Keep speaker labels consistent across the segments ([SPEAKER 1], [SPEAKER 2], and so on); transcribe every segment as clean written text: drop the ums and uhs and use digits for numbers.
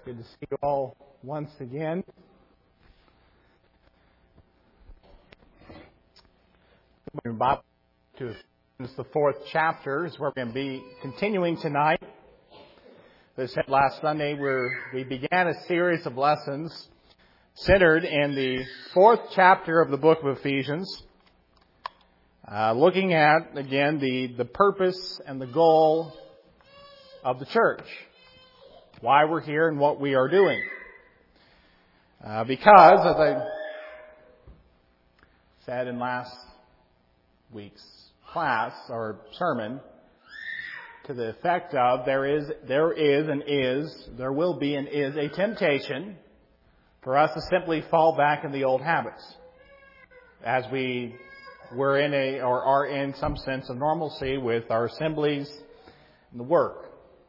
[SPEAKER 1] Good to see you all once again. Bible to the 4th chapter is where we're going to be continuing tonight. As I said last Sunday, we began a series of lessons centered in the 4th chapter of the book of Ephesians, looking at, again, the purpose and the goal of the church. Why we're here and what we are doing. Because, as I said in last week's class or sermon, to the effect of there will be and is a temptation for us to simply fall back in the old habits as we were in or are in some sense of normalcy with our assemblies and the work.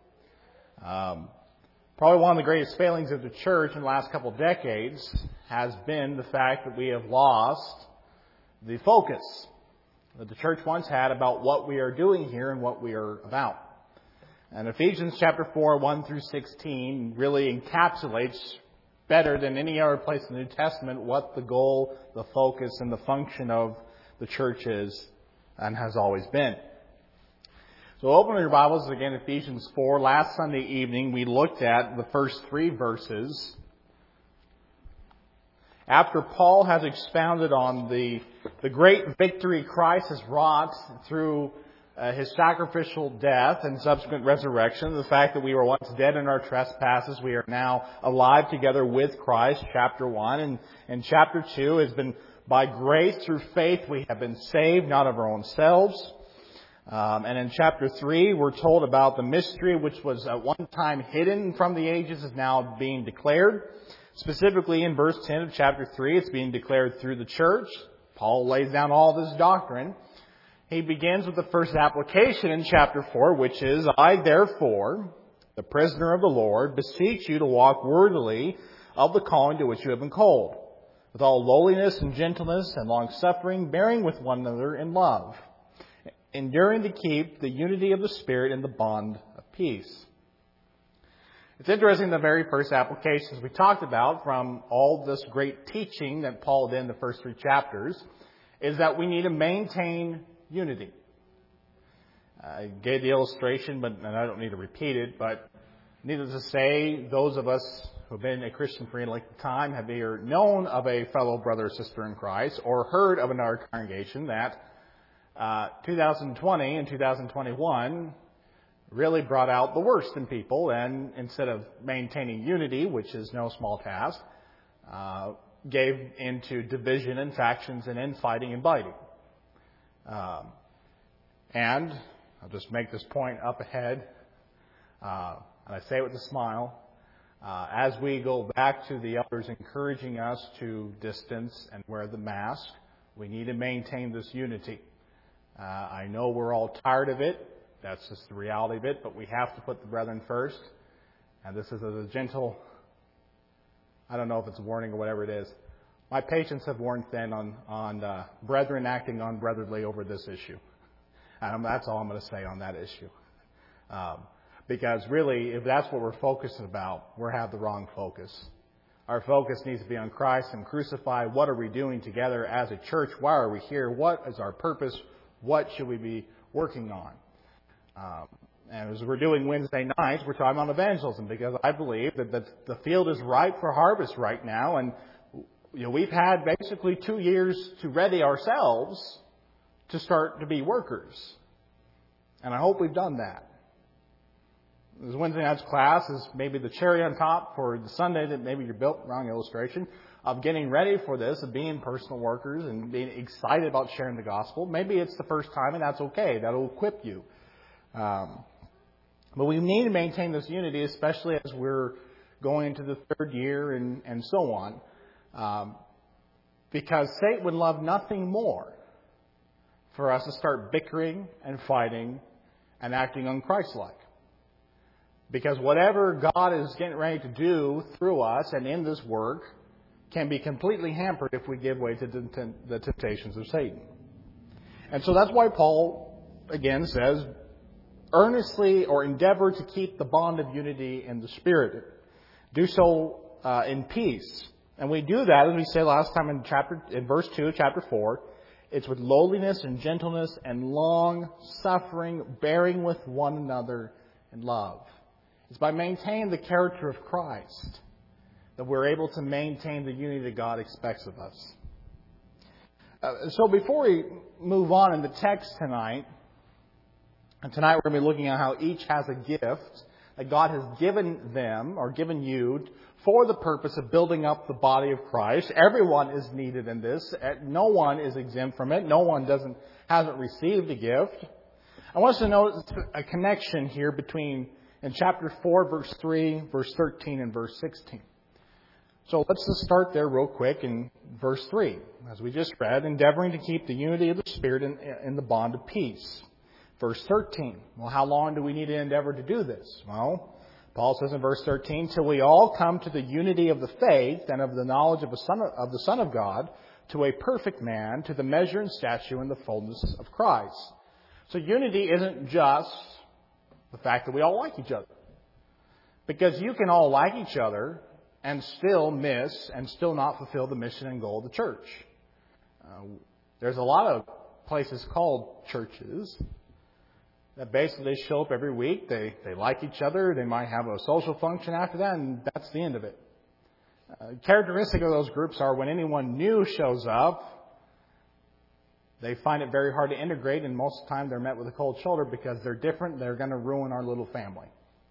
[SPEAKER 1] Probably one of the greatest failings of the church in the last couple of decades has been the fact that we have lost the focus that the church once had about what we are doing here and what we are about. And Ephesians chapter 4, 1 through 16 really encapsulates better than any other place in the New Testament what the goal, the focus, and the function of the church is and has always been. So open your Bibles again, Ephesians 4. Last Sunday evening, we looked at the first 3 verses. After Paul has expounded on the great victory Christ has wrought through his sacrificial death and subsequent resurrection, the fact that we were once dead in our trespasses, we are now alive together with Christ, chapter 1. And chapter 2 has been, by grace through faith, we have been saved, not of our own selves. And in chapter 3, we're told about the mystery which was at one time hidden from the ages is now being declared. Specifically in verse 10 of chapter 3, it's being declared through the church. Paul lays down all this doctrine. He begins with the first application in chapter 4, which is, I therefore, the prisoner of the Lord, beseech you to walk worthily of the calling to which you have been called, with all lowliness and gentleness and long-suffering, bearing with one another in love, enduring to keep the unity of the Spirit in the bond of peace. It's interesting, the very first applications we talked about from all this great teaching that Paul did in the first 3 chapters is that we need to maintain unity. I gave the illustration, and I don't need to repeat it, but needless to say, those of us who have been a Christian for any length of time have either known of a fellow brother or sister in Christ or heard of another congregation that 2020 and 2021 really brought out the worst in people, and instead of maintaining unity, which is no small task, gave into division and factions and infighting and biting. And I'll just make this point up ahead, and I say it with a smile. As we go back to the elders encouraging us to distance and wear the mask, we need to maintain this unity. I know we're all tired of it. That's just the reality of it. But we have to put the brethren first. And this is a gentle, I don't know if it's a warning or whatever it is. My patience have worn thin on brethren acting unbrotherly over this issue. And that's all I'm going to say on that issue. Because really, if that's what we're focusing about, we have the wrong focus. Our focus needs to be on Christ and crucified. What are we doing together as a church? Why are we here? What is our purpose? What should we be working on? And as we're doing Wednesday nights, we're talking about evangelism because I believe that the field is ripe for harvest right now. And we've had basically 2 years to ready ourselves to start to be workers. And I hope we've done that. This Wednesday night's class is maybe the cherry on top for the Sunday that maybe you're built, wrong illustration, of getting ready for this, of being personal workers and being excited about sharing the gospel. Maybe it's the first time, and that's okay. That'll equip you. But we need to maintain this unity, especially as we're going into the 3rd year and so on. Because Satan would love nothing more for us to start bickering and fighting and acting unchristlike. Because whatever God is getting ready to do through us and in this work can be completely hampered if we give way to the temptations of Satan. And so that's why Paul, again, says, earnestly or endeavor to keep the bond of unity in the Spirit. Do so in peace. And we do that, as we said last time in verse 2 of chapter 4, it's with lowliness and gentleness and long suffering, bearing with one another in love. It's by maintaining the character of Christ that we're able to maintain the unity that God expects of us. So before we move on in the text tonight we're going to be looking at how each has a gift that God has given them or given you for the purpose of building up the body of Christ. Everyone is needed in this. No one is exempt from it. No one hasn't received a gift. I want us to notice a connection here between in chapter 4, verse 3, verse 13, and verse 16. So let's just start there real quick in verse 3. As we just read, endeavoring to keep the unity of the Spirit in the bond of peace. Verse 13. Well, how long do we need to endeavor to do this? Well, Paul says in verse 13, till we all come to the unity of the faith and of the knowledge of the Son of God, to a perfect man, to the measure and stature and the fullness of Christ. So unity isn't just the fact that we all like each other. Because you can all like each other and still miss and still not fulfill the mission and goal of the church. There's a lot of places called churches that basically show up every week. They like each other. They might have a social function after that, and that's the end of it. Characteristic of those groups are when anyone new shows up, they find it very hard to integrate, and most of the time they're met with a cold shoulder because they're different. They're going to ruin our little family.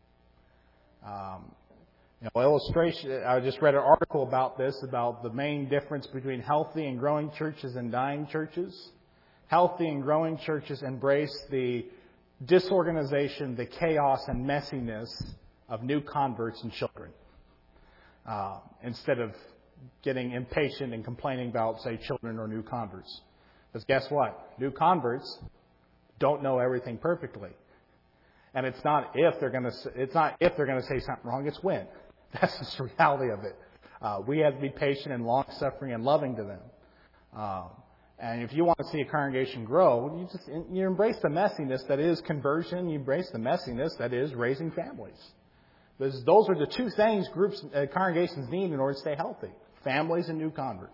[SPEAKER 1] Illustration. I just read an article about this, about the main difference between healthy and growing churches and dying churches. Healthy and growing churches embrace the disorganization, the chaos and messiness of new converts and children. Instead of getting impatient and complaining about, say, children or new converts. Because guess what? New converts don't know everything perfectly. And it's not if they're going to say something wrong, it's when. That's just the reality of it. We have to be patient and long-suffering and loving to them. And if you want to see a congregation grow, you embrace the messiness that is conversion. You embrace the messiness that is raising families. Because those are the two things congregations need in order to stay healthy. Families and new converts.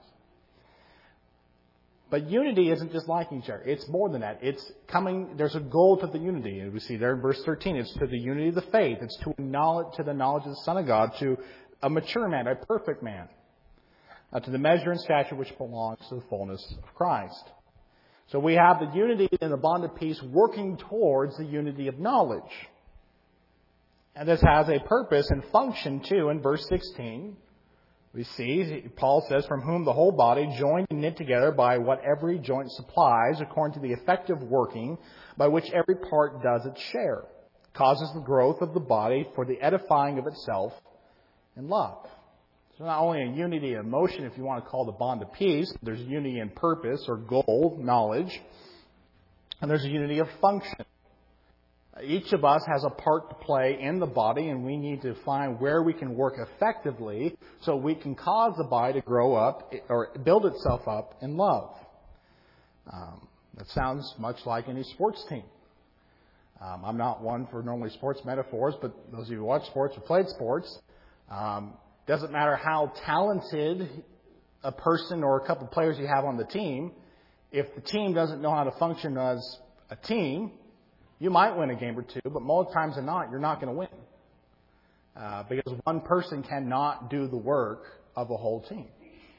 [SPEAKER 1] But unity isn't just liking each other. It's more than that. There's a goal to the unity. And we see there in verse 13, it's to the unity of the faith. It's to the knowledge of the Son of God, to a mature man, a perfect man. To the measure and stature which belongs to the fullness of Christ. So we have the unity in the bond of peace working towards the unity of knowledge. And this has a purpose and function too. In verse 16, we see, Paul says, from whom the whole body, joined and knit together by what every joint supplies, according to the effective working by which every part does its share, causes the growth of the body for the edifying of itself in love. So not only a unity in motion, if you want to call the bond of peace, there's unity in purpose or goal, knowledge, and there's a unity of function. Each of us has a part to play in the body, and we need to find where we can work effectively so we can cause the body to grow up or build itself up in love. That sounds much like any sports team. I'm not one for normally sports metaphors, but those of you who watch sports or played sports, doesn't matter how talented a person or a couple of players you have on the team, if the team doesn't know how to function as a team, you might win a game or two, but more times than not, you're not going to win. Because one person cannot do the work of a whole team.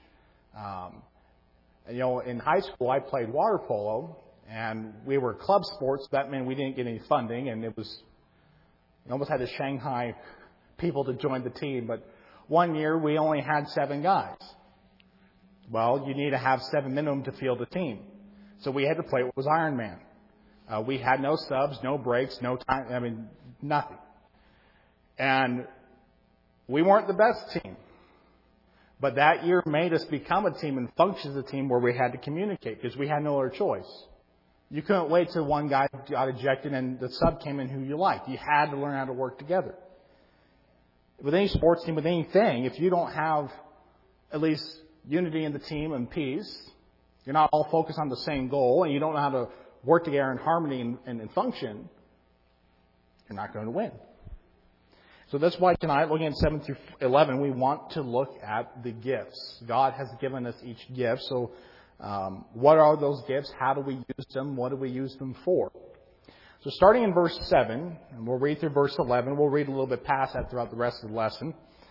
[SPEAKER 1] In high school, I played water polo, and we were club sports. That meant we didn't get any funding, and you almost had to Shanghai people to join the team. But one year, we only had 7 guys. Well, you need to have 7 minimum to field a team. So we had to play what was Iron Man. We had no subs, no breaks, no time, nothing. And we weren't the best team. But that year made us become a team and function as a team where we had to communicate because we had no other choice. You couldn't wait till one guy got ejected and the sub came in who you liked. You had to learn how to work together. With any sports team, with anything, if you don't have at least unity in the team and peace, you're not all focused on the same goal, and you don't know how to work together in harmony and function, you're not going to win. So that's why tonight, looking at 7 through 11, we want to look at the gifts. God has given us each gift. So what are those gifts? How do we use them? What do we use them for? So starting in verse 7, and we'll read through verse 11. We'll read a little bit past that throughout the rest of the lesson.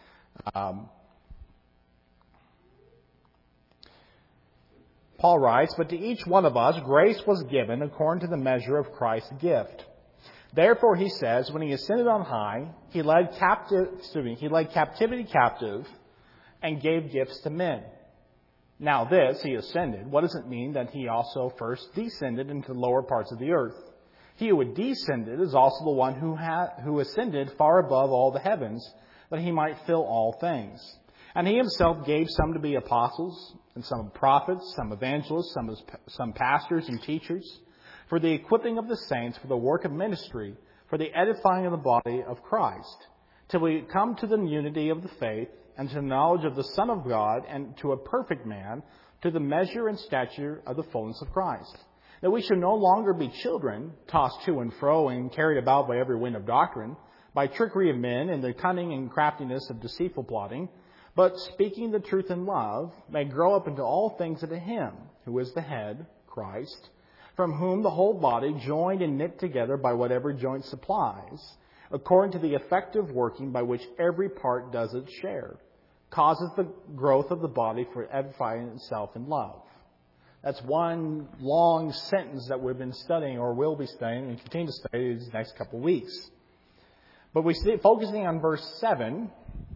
[SPEAKER 1] Paul writes, "But to each one of us grace was given according to the measure of Christ's gift. Therefore," he says, "when he ascended on high, he led captivity captive and gave gifts to men." Now this, he ascended, what does it mean that he also first descended into the lower parts of the earth? He who descended is also the one who ascended far above all the heavens, that he might fill all things. And he himself gave some to be apostles, and some prophets, some evangelists, some pastors and teachers, for the equipping of the saints, for the work of ministry, for the edifying of the body of Christ, till we come to the unity of the faith, and to the knowledge of the Son of God, and to a perfect man, to the measure and stature of the fullness of Christ. That we should no longer be children, tossed to and fro and carried about by every wind of doctrine, by trickery of men and the cunning and craftiness of deceitful plotting, but speaking the truth in love, may grow up into all things into Him, who is the head, Christ, from whom the whole body, joined and knit together by whatever joint supplies, according to the effective working by which every part does its share, causes the growth of the body for edifying itself in love. That's one long sentence that we've been studying, or will be studying, and continue to study these next couple of weeks. But we see, focusing on verse 7,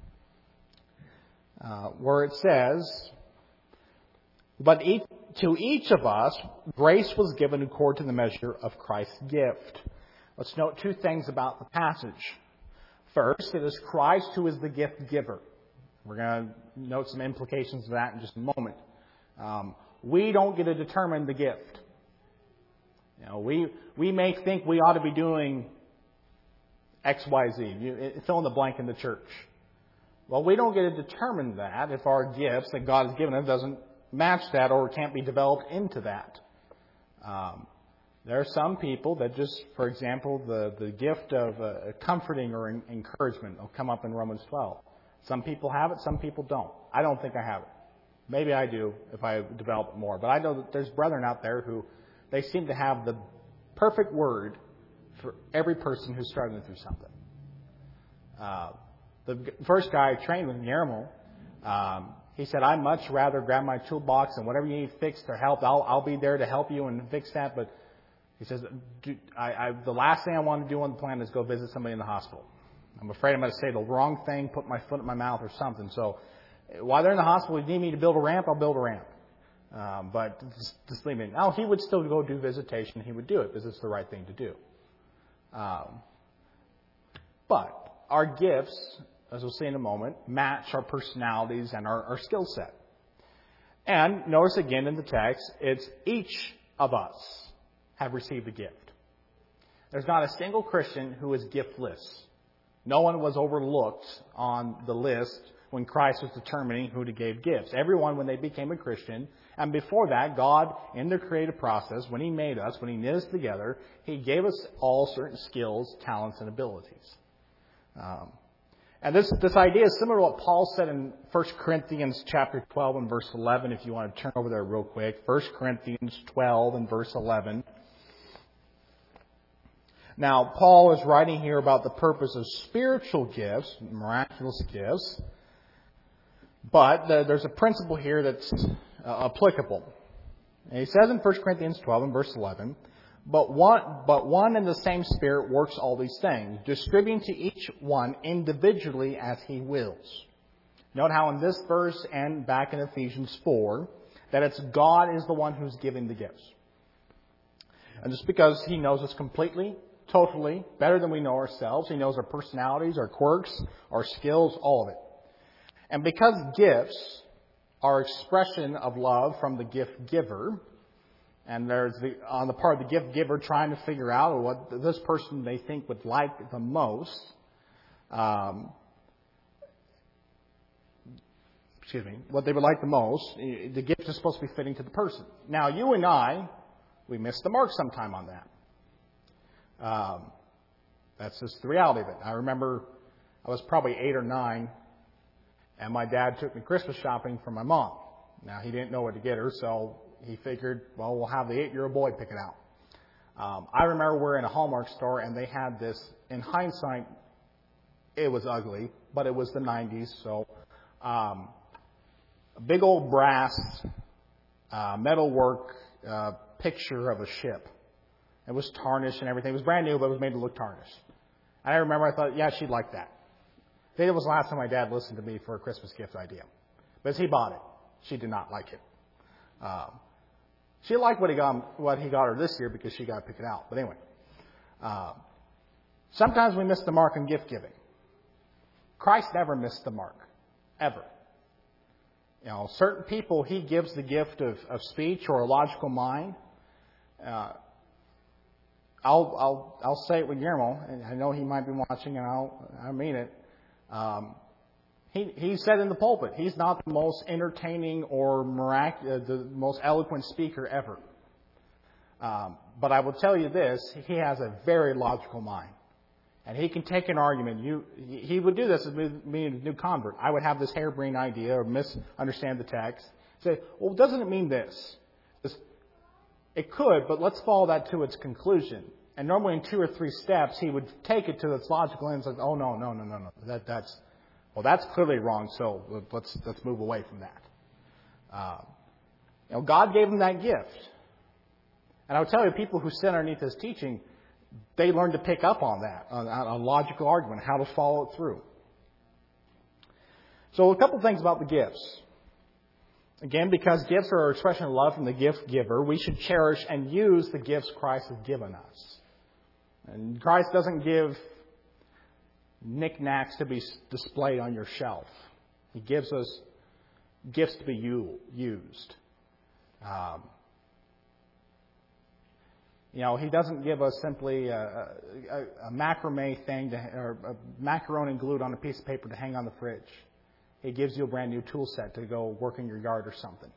[SPEAKER 1] where it says, "But to each of us grace was given according to the measure of Christ's gift." Let's note two things about the passage. First, it is Christ who is the gift giver. We're going to note some implications of that in just a moment. We don't get to determine the gift. You know, we may think we ought to be doing X, Y, Z. Fill in the blank in the church. Well, we don't get to determine that if our gifts that God has given us doesn't match that or can't be developed into that. There are some people that just, for example, the gift of comforting or encouragement will come up in Romans 12. Some people have it, some people don't. I don't think I have it. Maybe I do if I develop it more. But I know that there's brethren out there who they seem to have the perfect word for every person who's struggling through something. The first guy I trained with, Guillermo, he said, "I'd much rather grab my toolbox and whatever you need fixed or help, I'll be there to help you and fix that." But he says, the last thing I want to do on the planet is go visit somebody in the hospital. I'm afraid I'm going to say the wrong thing, put my foot in my mouth or something. So while they're in the hospital, if you need me to build a ramp, I'll build a ramp. But just leave me. Now, he would still go do visitation. He would do it because it's the right thing to do. But our gifts, as we'll see in a moment, match our personalities and our skill set. And notice again in the text, it's each of us have received a gift. There's not a single Christian who is giftless. No one was overlooked on the list when Christ was determining who to give gifts. Everyone, when they became a Christian, and before that, God, in the creative process, when He made us, when He knit us together, He gave us all certain skills, talents, and abilities. And this idea is similar to what Paul said in 1 Corinthians chapter 12 and verse 11, if you want to turn over there real quick. 1 Corinthians 12 and verse 11. Now, Paul is writing here about the purpose of spiritual gifts, miraculous gifts. But there's a principle here that's applicable. And he says in 1 Corinthians 12 and verse 11, But one and the same Spirit works all these things, distributing to each one individually as He wills. Note how in this verse and back in Ephesians 4, that it's God is the one who's giving the gifts. And just because He knows us completely, totally, better than we know ourselves, He knows our personalities, our quirks, our skills, all of it. And because gifts are expression of love from the gift giver, and there's on the part of the gift giver trying to figure out what this person they think would like the most, what they would like the most, the gift is supposed to be fitting to the person. Now, you and I, we miss the mark sometime on that. That's just the reality of it. I remember I was probably 8 or 9, and my dad took me Christmas shopping for my mom. Now, he didn't know what to get her, so he figured, well, we'll have the 8-year-old boy pick it out. I remember we were in a Hallmark store, and they had this, in hindsight, it was ugly, but it was the 90s, so a big old brass metalwork picture of a ship. It was tarnished and everything. It was brand new, but it was made to look tarnished. And I remember I thought, yeah, she'd like that. I think it was the last time my dad listened to me for a Christmas gift idea. But he bought it. She did not like it. She liked what he got her this year because she got to pick it out. But anyway, sometimes we miss the mark in gift giving. Christ never missed the mark, ever. Certain people He gives the gift of speech or a logical mind. I'll say it with Guillermo, and I know he might be watching, and I mean it. He said in the pulpit, he's not the most entertaining or the most eloquent speaker ever. But I will tell you this, he has a very logical mind. And he can take an argument. He would do this with me, a new convert. I would have this harebrained idea or misunderstand the text. Say, well, doesn't it mean this? It could, but let's follow that to its conclusion. And normally in 2 or 3 steps, he would take it to its logical end and say, oh, no. That's clearly wrong, so let's move away from that. God gave him that gift. And I would tell you, people who sit underneath his teaching, they learn to pick up on that, on logical argument, how to follow it through. So a couple things about the gifts. Again, because gifts are an expression of love from the gift giver, we should cherish and use the gifts Christ has given us. And Christ doesn't give knickknacks to be displayed on your shelf. He gives us gifts to be used. He doesn't give us simply a macrame thing or a macaroni glued on a piece of paper to hang on the fridge. He gives you a brand new tool set to go work in your yard or something.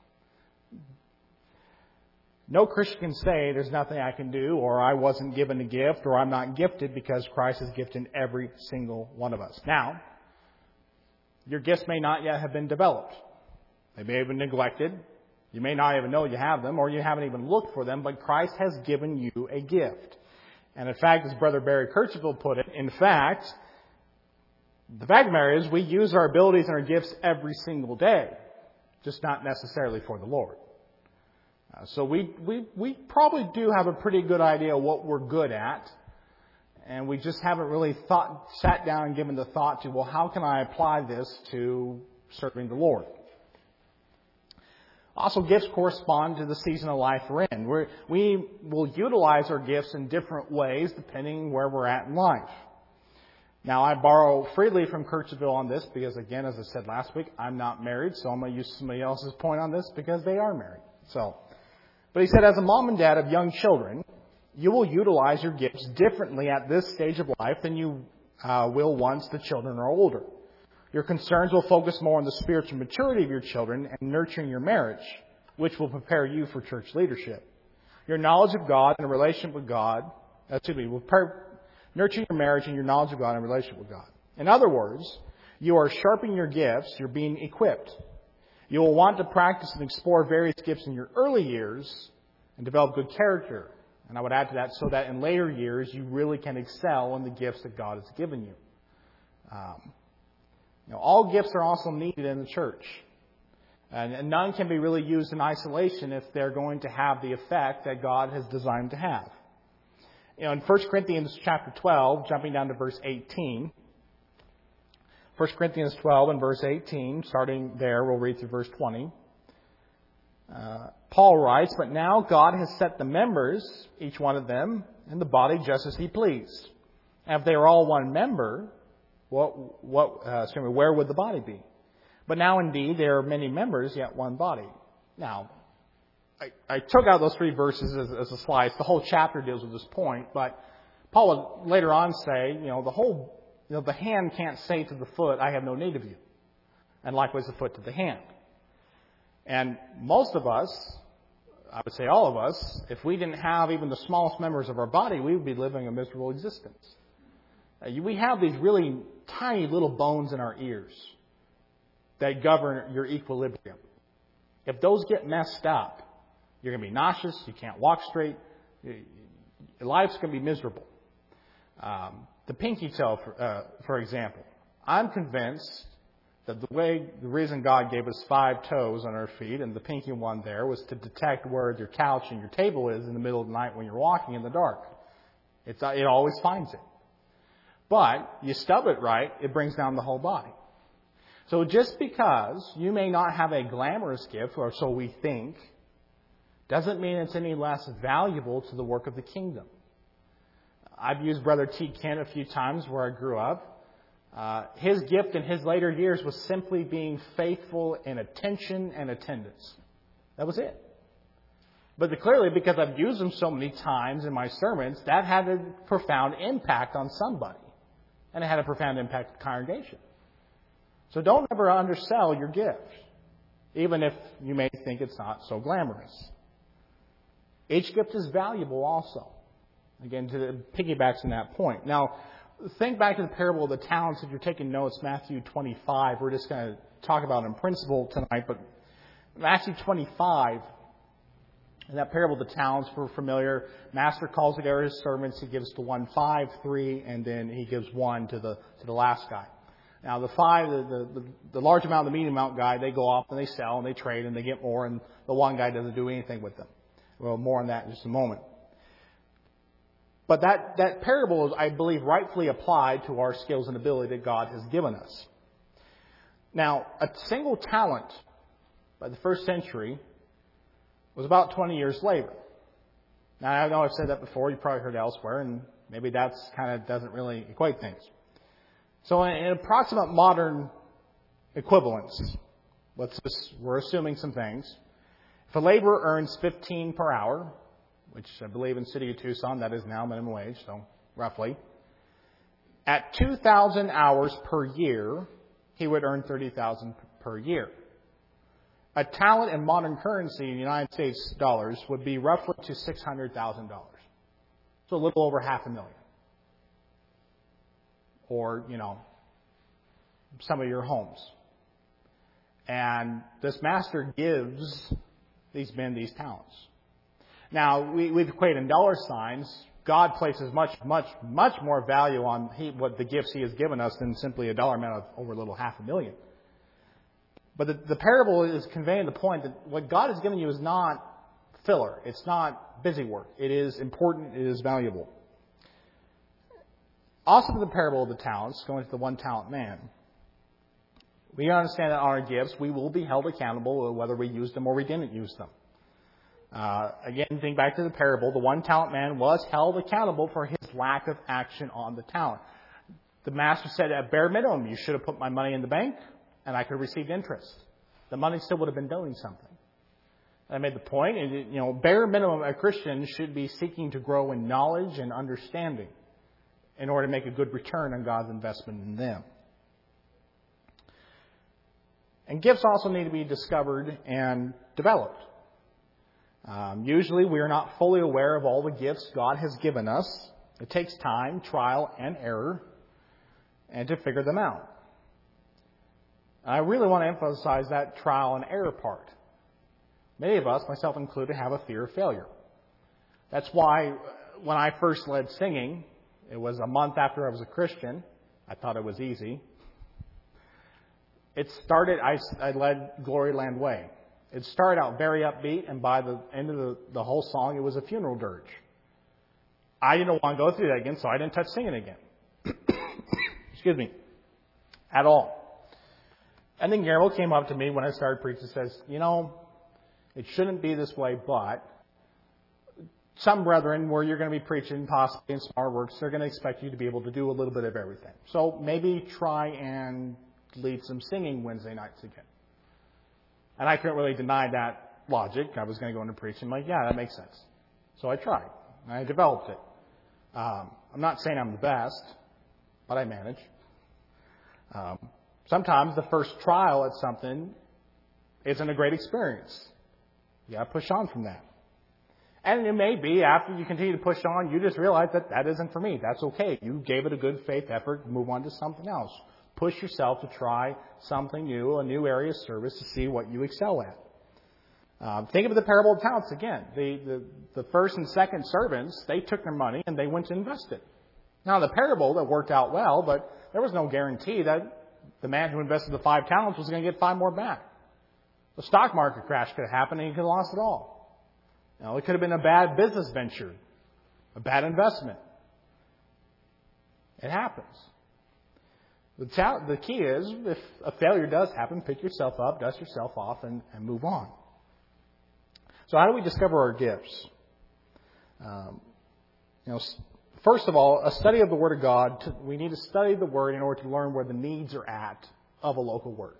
[SPEAKER 1] No Christian can say there's nothing I can do, or I wasn't given a gift, or I'm not gifted, because Christ has gifted every single one of us. Now, your gifts may not yet have been developed. They may have been neglected. You may not even know you have them, or you haven't even looked for them, but Christ has given you a gift. And in fact, as Brother Barry Kirchhoff put it, the fact of the matter is we use our abilities and our gifts every single day, just not necessarily for the Lord. So we probably do have a pretty good idea of what we're good at, and we just haven't really sat down and given the thought to, well, how can I apply this to serving the Lord? Also, gifts correspond to the season of life we're in. We will utilize our gifts in different ways depending where we're at in life. Now, I borrow freely from Kirchhoff on this because, again, as I said last week, I'm not married, so I'm going to use somebody else's point on this because they are married. But he said, as a mom and dad of young children, you will utilize your gifts differently at this stage of life than you will once the children are older. Your concerns will focus more on the spiritual maturity of your children and nurturing your marriage, which will prepare you for church leadership. Your knowledge of God and a relationship with God, nurturing your marriage and your knowledge of God and relationship with God. In other words, you are sharpening your gifts, you're being equipped. You will want to practice and explore various gifts in your early years and develop good character. And I would add to that so that in later years you really can excel in the gifts that God has given you. All gifts are also needed in the church. And none can be really used in isolation if they're going to have the effect that God has designed to have. In 1 Corinthians chapter 12, jumping down to verse 18. 1 Corinthians 12 and verse 18, starting there, we'll read through verse 20. Paul writes, "But now God has set the members, each one of them, in the body just as He pleased. And if they are all one member, where would the body be? But now indeed there are many members, yet one body." Now, I took out those 3 verses as a slice. The whole chapter deals with this point, but Paul would later on say, the hand can't say to the foot, "I have no need of you," and likewise the foot to the hand. And most of us, I would say all of us, if we didn't have even the smallest members of our body, we would be living a miserable existence. We have these really tiny little bones in our ears that govern your equilibrium. If those get messed up, you're going to be nauseous, you can't walk straight, life's going to be miserable. The pinky toe, for example. I'm convinced that the reason God gave us 5 toes on our feet and the pinky one there was to detect where your couch and your table is in the middle of the night when you're walking in the dark. It always finds it. But you stub it right, it brings down the whole body. So just because you may not have a glamorous gift, or so we think, doesn't mean it's any less valuable to the work of the kingdom. I've used Brother T. Kent a few times where I grew up. His gift in his later years was simply being faithful in attention and attendance. That was it. But clearly, because I've used them so many times in my sermons, that had a profound impact on somebody. And it had a profound impact on the congregation. So don't ever undersell your gift, even if you may think it's not so glamorous. Each gift is valuable also. Again, to the piggybacks on that point. Now, think back to the parable of the talents. If you're taking notes, Matthew 25. We're just going to talk about it in principle tonight. But Matthew 25, in that parable of the talents, we're familiar. Master calls together his servants. He gives to one 5, 3, and then he gives 1 to the last guy. Now, the 5, the large amount, the medium amount guy, they go off and they sell and they trade and they get more, and the one guy doesn't do anything with them. Well, more on that in just a moment. But that parable is, I believe, rightfully applied to our skills and ability that God has given us. Now, a single talent by the first century was about 20 years' labor. Now, I know I've said that before. You've probably heard it elsewhere, and maybe that's kind of doesn't really equate things. So in approximate modern equivalence, we're assuming some things. If a laborer earns $15 per hour, which I believe in the city of Tucson, that is now minimum wage, so roughly, at 2,000 hours per year, he would earn $30,000 per year. A talent in modern currency in the United States dollars would be roughly to $600,000. So a little over $500,000. Or, some of your homes. And this master gives these men these talents. Now, we've equated in dollar signs. God places much, much, much more value on what the gifts He has given us than simply a dollar amount of over a little $500,000. But the parable is conveying the point that what God has given you is not filler. It's not busy work. It is important. It is valuable. Also, the parable of the talents, going to the 1-talent man. We understand that on our gifts, we will be held accountable whether we used them or we didn't use them. Again, think back to the parable. The 1-talent man was held accountable for his lack of action on the talent. The master said, at bare minimum, you should have put my money in the bank and I could have received interest. The money still would have been doing something. And I made the point, bare minimum, a Christian should be seeking to grow in knowledge and understanding in order to make a good return on God's investment in them. And gifts also need to be discovered and developed. Usually we are not fully aware of all the gifts God has given us. It takes time, trial, and error, and to figure them out. I really want to emphasize that trial and error part. Many of us, myself included, have a fear of failure. That's why when I first led singing, it was a month after I was a Christian. I thought it was easy. It started, I led Glory Land Way. It started out very upbeat, and by the end of the whole song, it was a funeral dirge. I didn't want to go through that again, so I didn't touch singing again. Excuse me. At all. And then Guillermo came up to me when I started preaching and says, it shouldn't be this way, but some brethren, where you're going to be preaching possibly in small works, they're going to expect you to be able to do a little bit of everything. So maybe try and lead some singing Wednesday nights again. And I couldn't really deny that logic. I was going to go into preaching. Yeah, that makes sense. So I tried. And I developed it. I'm not saying I'm the best, but I manage. Sometimes the first trial at something isn't a great experience. You got to push on from that. And it may be after you continue to push on, you just realize that isn't for me. That's okay. You gave it a good faith effort. Move on to something else. Push yourself to try something new, a new area of service to see what you excel at. Think of the parable of talents again. The first and second servants, they took their money and they went to invest it. Now, the parable, that worked out well, but there was no guarantee that the man who invested the 5 talents was going to get 5 more back. The stock market crash could have happened and he could have lost it all. It could have been a bad business venture, a bad investment. It happens. The key is, if a failure does happen, pick yourself up, dust yourself off, and move on. So how do we discover our gifts? First of all, a study of the Word of God. We need to study the Word in order to learn where the needs are at of a local work.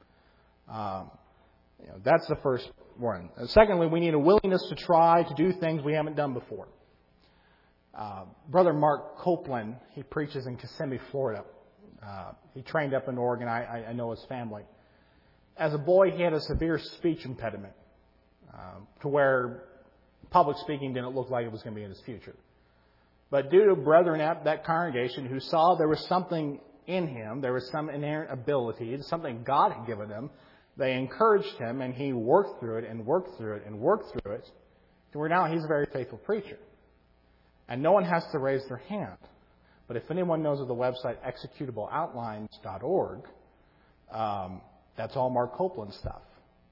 [SPEAKER 1] That's the first one. Secondly, we need a willingness to try to do things we haven't done before. Brother Mark Copeland, he preaches in Kissimmee, Florida. He trained up in Oregon. I know his family. As a boy, he had a severe speech impediment to where public speaking didn't look like it was going to be in his future. But due to brethren at that congregation who saw there was something in him, there was some inherent ability, something God had given him, they encouraged him, and he worked through it and worked through it and worked through it, to where now he's a very faithful preacher. And no one has to raise their hand. But if anyone knows of the website executableoutlines.org, that's all Mark Copeland stuff.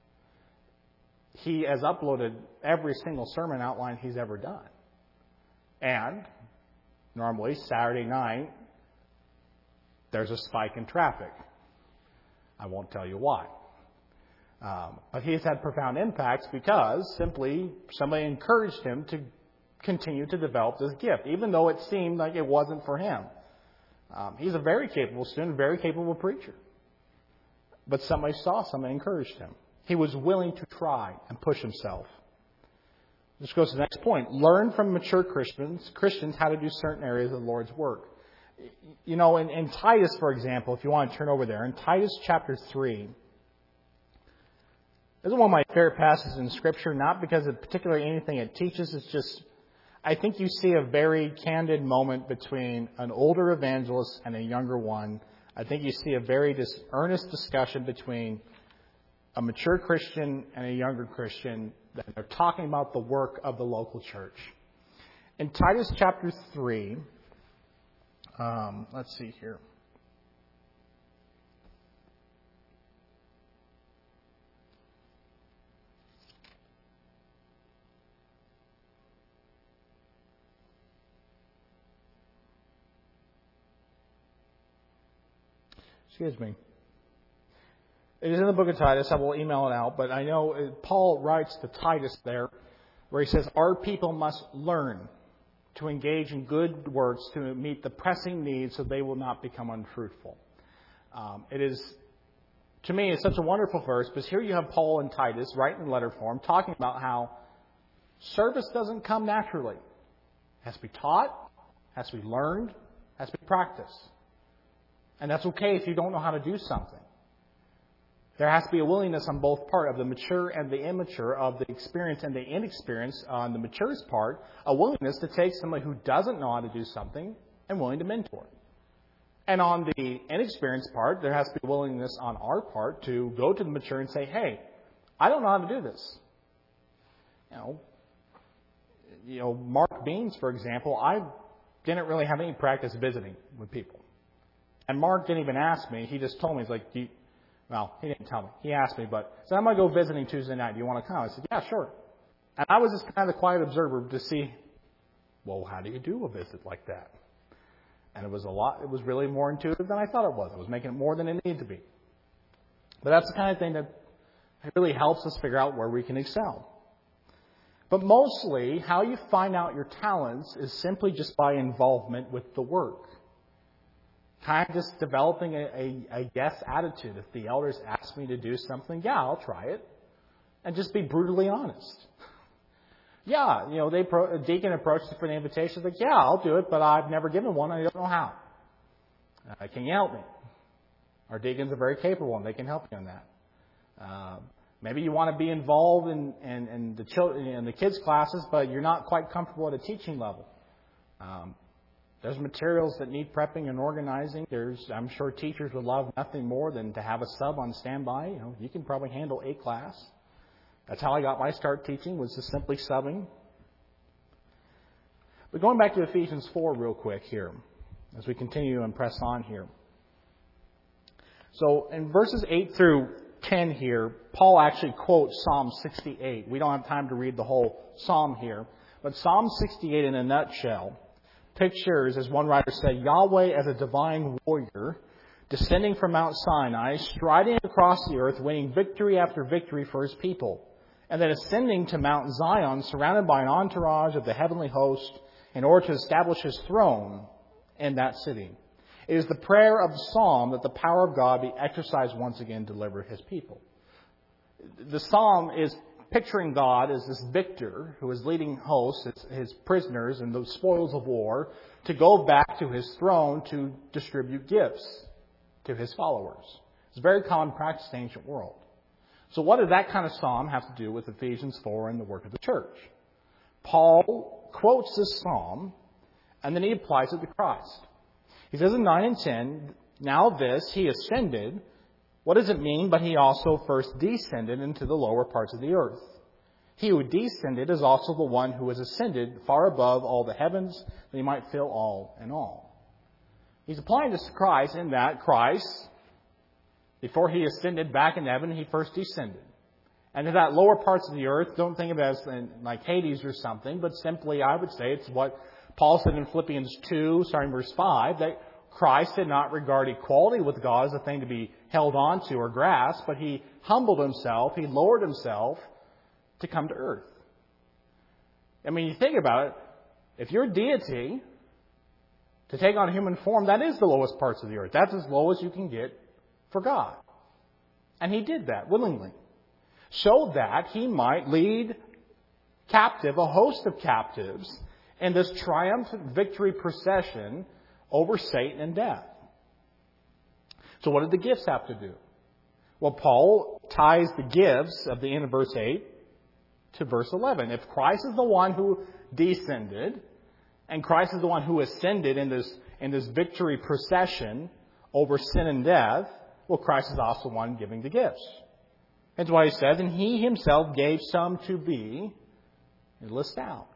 [SPEAKER 1] He has uploaded every single sermon outline he's ever done. And normally, Saturday night, there's a spike in traffic. I won't tell you why. But he's had profound impacts because simply somebody encouraged him to continue to develop this gift, even though it seemed like it wasn't for him. He's a very capable student, very capable preacher. But somebody encouraged him. He was willing to try and push himself. This goes to the next point. Learn from mature Christians how to do certain areas of the Lord's work. In Titus, for example, if you want to turn over there, in Titus chapter 3, this is one of my favorite passages in Scripture, not because of particularly anything it teaches. It's just, I think you see a very candid moment between an older evangelist and a younger one. I think you see a very earnest discussion between a mature Christian and a younger Christian. They're talking about the work of the local church. In Titus chapter 3, let's see here. Excuse me. It is in the book of Titus. I will email it out. But I know Paul writes to Titus there where he says, our people must learn to engage in good works to meet the pressing needs so they will not become unfruitful. It is, to me, it's such a wonderful verse because here you have Paul and Titus writing in letter form talking about how service doesn't come naturally. It has to be taught, has to be learned, has to be practiced. And that's okay if you don't know how to do something. There has to be a willingness on both parts, of the mature and the immature, of the experienced and the inexperienced. On the mature's part, a willingness to take somebody who doesn't know how to do something and willing to mentor. And on the inexperienced part, there has to be a willingness on our part to go to the mature and say, hey, I don't know how to do this. Mark Beans, for example, I didn't really have any practice visiting with people. And Mark didn't even ask me. He just told me, he's like, he didn't tell me. He asked me, so I'm going to go visiting Tuesday night. Do you want to come? I said, yeah, sure. And I was just kind of the quiet observer to see, how do you do a visit like that? And it was really more intuitive than I thought it was. I was making it more than it needed to be. But that's the kind of thing that really helps us figure out where we can excel. But mostly, how you find out your talents is simply just by involvement with the work. Kind of just developing a yes attitude. If the elders ask me to do something, yeah, I'll try it. And just be brutally honest. Yeah, a deacon approached for the invitation, like, yeah, I'll do it, but I've never given one, I don't know how. Can you help me? Our deacons are very capable, and they can help you on that. Maybe you want to be involved in the children in the kids' classes, but you're not quite comfortable at a teaching level. There's materials that need prepping and organizing. I'm sure teachers would love nothing more than to have a sub on standby. You can probably handle a class. That's how I got my start teaching, was just simply subbing. But going back to Ephesians 4 real quick here, as we continue and press on here. So in verses 8 through 10 here, Paul actually quotes Psalm 68. We don't have time to read the whole psalm here, but Psalm 68 in a nutshell pictures, as one writer said, Yahweh as a divine warrior descending from Mount Sinai, striding across the earth, winning victory after victory for his people, and then ascending to Mount Zion, surrounded by an entourage of the heavenly host, in order to establish his throne in that city. It is the prayer of the psalm that the power of God be exercised once again to deliver his people. The psalm is picturing God as this victor who is leading hosts, his prisoners and the spoils of war, to go back to his throne to distribute gifts to his followers. It's a very common practice in the ancient world. So what does that kind of psalm have to do with Ephesians 4 and the work of the church? Paul quotes this psalm, and then he applies it to Christ. He says in 9 and 10, now this, he ascended. What does it mean? But he also first descended into the lower parts of the earth. He who descended is also the one who has ascended far above all the heavens, that he might fill all in all. He's applying this to Christ in that Christ, before he ascended back in heaven, he first descended. And in that lower parts of the earth, don't think of it as like Hades or something, but simply I would say it's what Paul said in Philippians 2, starting verse 5, that Christ did not regard equality with God as a thing to be held on to or grasped, but he humbled himself, he lowered himself to come to earth. I mean, you think about it, if you're deity, to take on human form, that is the lowest parts of the earth. That's as low as you can get for God. And he did that willingly, so that he might lead captive a host of captives in this triumphant victory procession over Satan and death. So what did the gifts have to do? Well, Paul ties the gifts of the end of verse 8 to verse 11. If Christ is the one who descended, and Christ is the one who ascended in this victory procession over sin and death, well, Christ is also the one giving the gifts. That's why he says, and he himself gave some to be, and list out.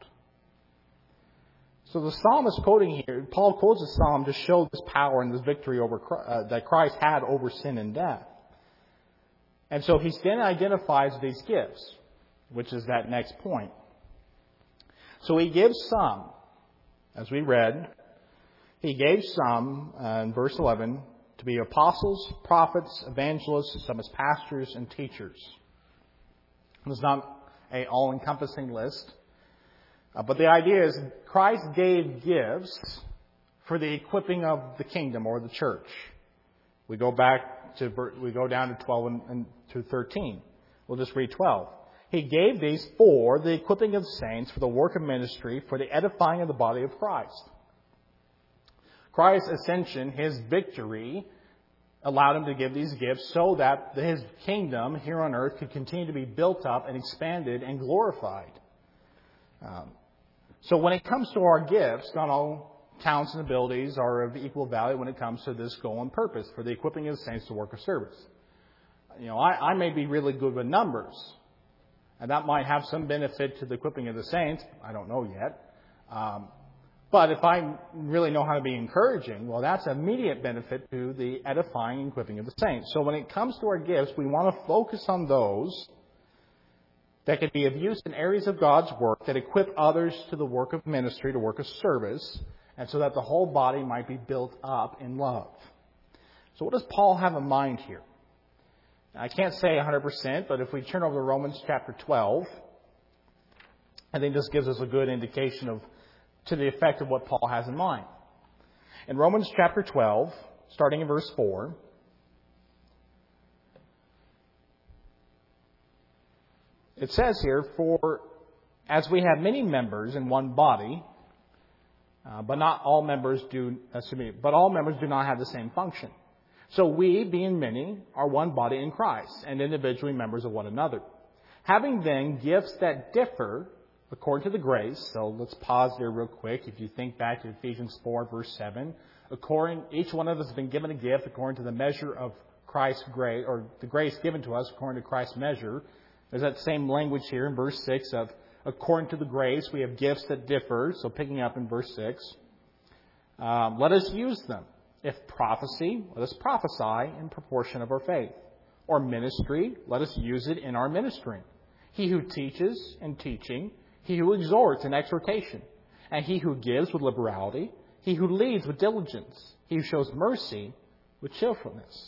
[SPEAKER 1] So the psalmist quoting here, Paul quotes the psalm to show this power and this victory over that Christ had over sin and death. And so he then identifies these gifts, which is that next point. So he gives some, as we read, he gave some, in verse 11, to be apostles, prophets, evangelists, some as pastors and teachers. It's not an all-encompassing list. But the idea is Christ gave gifts for the equipping of the kingdom or the church. We go down to 12 and to 13. We'll just read 12. He gave these for the equipping of the saints, for the work of ministry, for the edifying of the body of Christ. Christ's ascension, his victory, allowed him to give these gifts so that his kingdom here on earth could continue to be built up and expanded and glorified. So when it comes to our gifts, not all talents and abilities are of equal value when it comes to this goal and purpose, for the equipping of the saints to work of service. I may be really good with numbers, and that might have some benefit to the equipping of the saints. I don't know yet. But if I really know how to be encouraging, well, that's immediate benefit to the edifying and equipping of the saints. So when it comes to our gifts, we want to focus on those that can be of use in areas of God's work that equip others to the work of ministry, to work of service, and so that the whole body might be built up in love. So what does Paul have in mind here? I can't say 100%, but if we turn over to Romans chapter 12, I think this gives us a good indication to the effect of what Paul has in mind. In Romans chapter 12, starting in verse 4, it says here, for as we have many members in one body, but all members do not have the same function. So we, being many, are one body in Christ, and individually members of one another. Having then gifts that differ according to the grace. So let's pause there real quick. If you think back to Ephesians 4, verse 7, each one of us has been given a gift according to the measure of Christ's grace, or the grace given to us according to Christ's measure. There's that same language here in verse 6 of according to the grace, we have gifts that differ. So picking up in verse 6, let us use them. If prophecy, let us prophesy in proportion of our faith. Or ministry, let us use it in our ministering. He who teaches in teaching, he who exhorts in exhortation, and he who gives with liberality, he who leads with diligence, he who shows mercy with cheerfulness.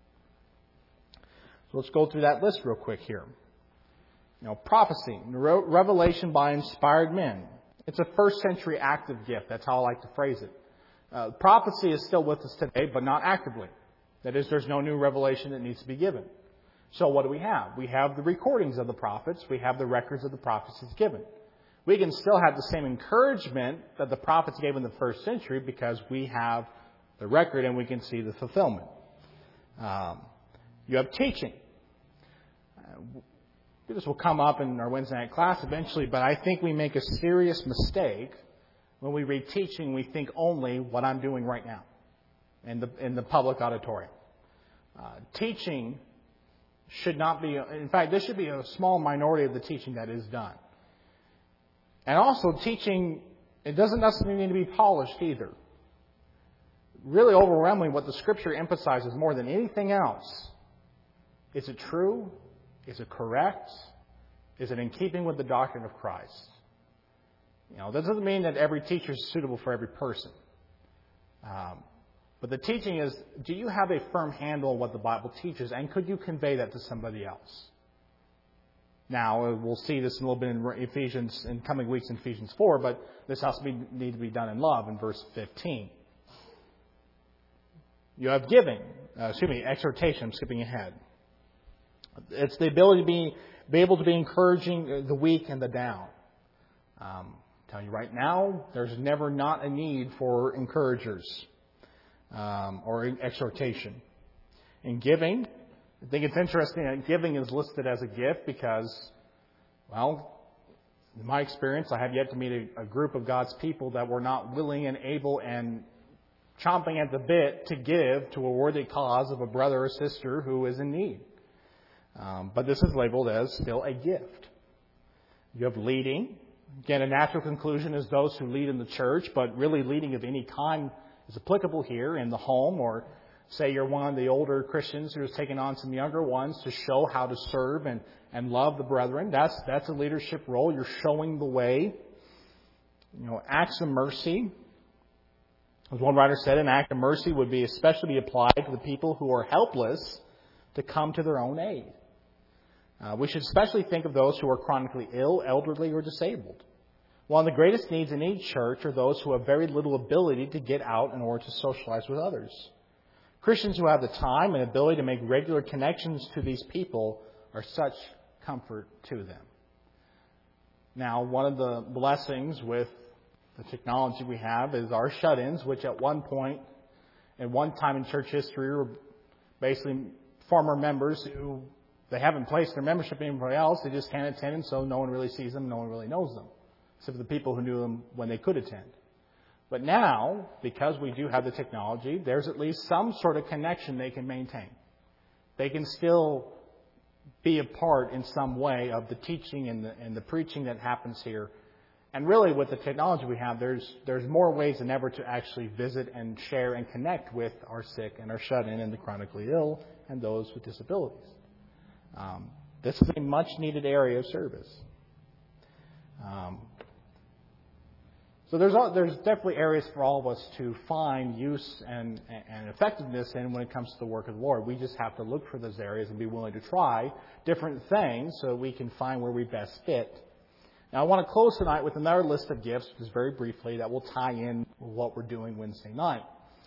[SPEAKER 1] So let's go through that list real quick here. Prophecy, revelation by inspired men. It's a first century active gift. That's how I like to phrase it. Prophecy is still with us today, but not actively. That is, there's no new revelation that needs to be given. So what do we have? We have the recordings of the prophets. We have the records of the prophecies given. We can still have the same encouragement that the prophets gave in the first century because we have the record and we can see the fulfillment. You have teaching. This will come up in our Wednesday night class eventually, but I think we make a serious mistake when we read teaching. We think only what I'm doing right now in the public auditorium. Teaching should not be, in fact, this should be a small minority of the teaching that is done. And also teaching, it doesn't necessarily need to be polished either. Really overwhelmingly, what the Scripture emphasizes more than anything else, is it true? Is it correct? Is it in keeping with the doctrine of Christ? That doesn't mean that every teacher is suitable for every person. But the teaching is, do you have a firm handle on what the Bible teaches, and could you convey that to somebody else? Now, we'll see this in a little bit in Ephesians, in coming weeks in Ephesians 4, but this has to need to be done in love in verse 15. You have exhortation. I'm skipping ahead. It's the ability to be able to be encouraging the weak and the down. I'm telling you right now, there's never not a need for encouragers or exhortation. In giving, I think it's interesting that giving is listed as a gift because, in my experience, I have yet to meet a group of God's people that were not willing and able and chomping at the bit to give to a worthy cause of a brother or sister who is in need. But this is labeled as still a gift. You have leading. Again, a natural conclusion is those who lead in the church, but really leading of any kind is applicable here in the home, or say you're one of the older Christians who's taken on some younger ones to show how to serve and love the brethren. That's a leadership role. You're showing the way. Acts of mercy. As one writer said, an act of mercy would be especially applied to the people who are helpless to come to their own aid. We should especially think of those who are chronically ill, elderly, or disabled. One of the greatest needs in each church are those who have very little ability to get out in order to socialize with others. Christians who have the time and ability to make regular connections to these people are such comfort to them. Now, one of the blessings with the technology we have is our shut-ins, which at one time in church history were basically former members who they haven't placed their membership anywhere else. They just can't attend, and so no one really sees them, no one really knows them, except for the people who knew them when they could attend. But now, because we do have the technology, there's at least some sort of connection they can maintain. They can still be a part in some way of the teaching and the preaching that happens here. And really, with the technology we have, there's more ways than ever to actually visit and share and connect with our sick and our shut-in and the chronically ill and those with disabilities. This is a much-needed area of service. So there's definitely areas for all of us to find use and effectiveness in when it comes to the work of the Lord. We just have to look for those areas and be willing to try different things so we can find where we best fit. Now, I want to close tonight with another list of gifts, just very briefly, that will tie in with what we're doing Wednesday night.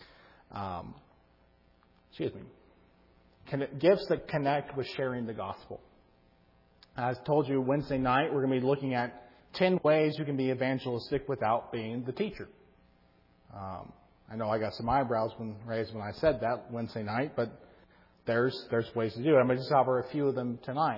[SPEAKER 1] Gifts that connect with sharing the gospel. As I told you, Wednesday night, we're going to be looking at 10 ways you can be evangelistic without being the teacher. I know I got some eyebrows raised when I said that Wednesday night, but there's ways to do it. I'm going to just offer a few of them tonight.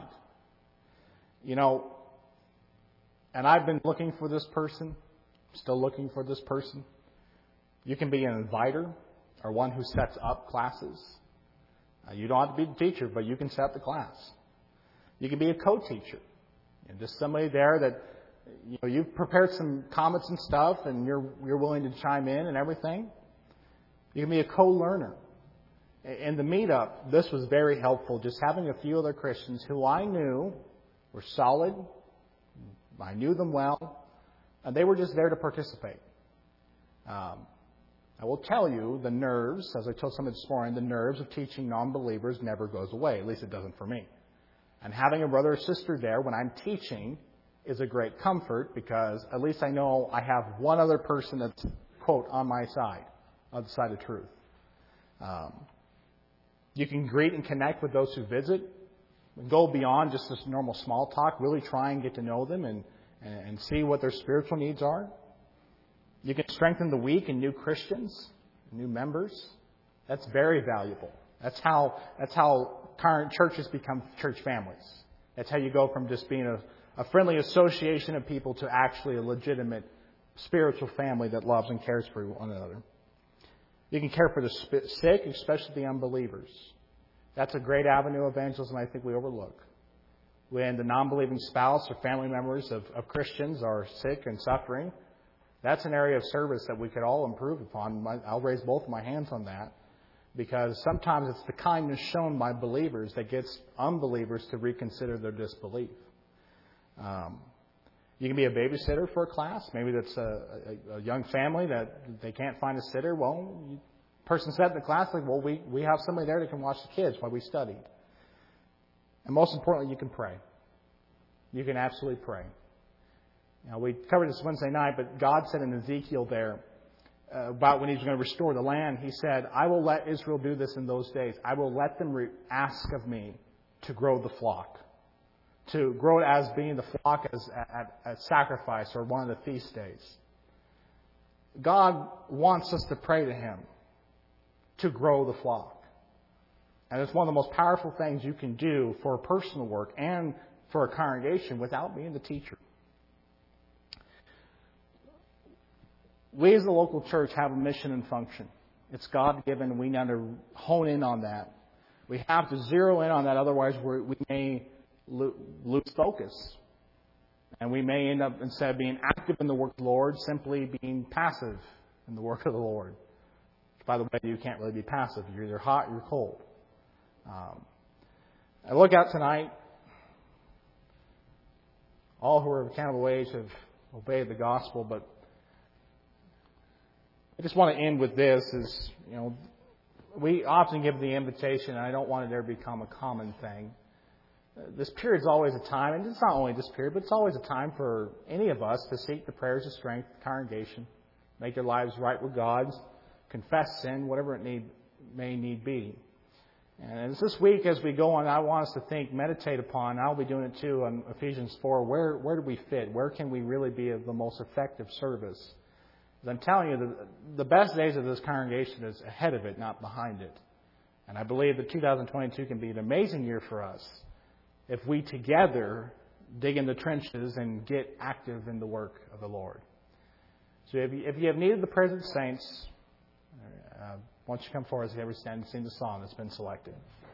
[SPEAKER 1] And I've been looking for this person, still looking for this person. You can be an inviter or one who sets up classes. You don't have to be the teacher, but you can set up the class. You can be a co-teacher. Just somebody there that you've prepared some comments and stuff, and you're willing to chime in and everything. You can be a co-learner. In the meetup, this was very helpful. Just having a few other Christians who I knew were solid. I knew them well, and they were just there to participate. I will tell you, the nerves, as I told somebody this morning, the nerves of teaching non-believers never goes away. At least it doesn't for me. And having a brother or sister there when I'm teaching is a great comfort, because at least I know I have one other person that's, quote, on my side, on the side of truth. You can greet and connect with those who visit. Go beyond just this normal small talk. Really try and get to know them and see what their spiritual needs are. You can strengthen the weak and new Christians, new members. That's very valuable. That's how current churches become church families. That's how you go from just being a friendly association of people to actually a legitimate spiritual family that loves and cares for one another. You can care for the sick, especially the unbelievers. That's a great avenue of evangelism I think we overlook. When the non-believing spouse or family members of Christians are sick and suffering, that's an area of service that we could all improve upon. I'll raise both of my hands on that, because sometimes it's the kindness shown by believers that gets unbelievers to reconsider their disbelief. You can be a babysitter for a class. Maybe that's a young family that they can't find a sitter. Well, person sat in the class like, well, we have somebody there that can watch the kids while we study. And most importantly, you can pray. You can absolutely pray. We covered this Wednesday night, but God said in Ezekiel there about when He's going to restore the land, He said, I will let Israel do this in those days. I will let them ask of me to grow the flock. To grow it as being the flock as at sacrifice or one of the feast days. God wants us to pray to Him to grow the flock. And it's one of the most powerful things you can do for personal work and for a congregation without being the teacher. We as a local church have a mission and function. It's God-given. We need to hone in on that. We have to zero in on that. Otherwise, we may lose focus. And we may end up, instead of being active in the work of the Lord, simply being passive in the work of the Lord. By the way, you can't really be passive. You're either hot or you're cold. I look out tonight. All who are of accountable age have obeyed the gospel, but I just want to end with this. We often give the invitation, and I don't want it to ever become a common thing. This period is always a time, and it's not only this period, but it's always a time for any of us to seek the prayers of strength of the congregation, make their lives right with God, confess sin, whatever it may need be. And it's this week as we go on, I want us to think, meditate upon, I'll be doing it too on Ephesians 4, where do we fit? Where can we really be of the most effective service? As I'm telling you, the best days of this congregation is ahead of it, not behind it. And I believe that 2022 can be an amazing year for us if we together dig in the trenches and get active in the work of the Lord. So if you have needed the present saints, why don't you come forward as we ever stand and sing the song that's been selected.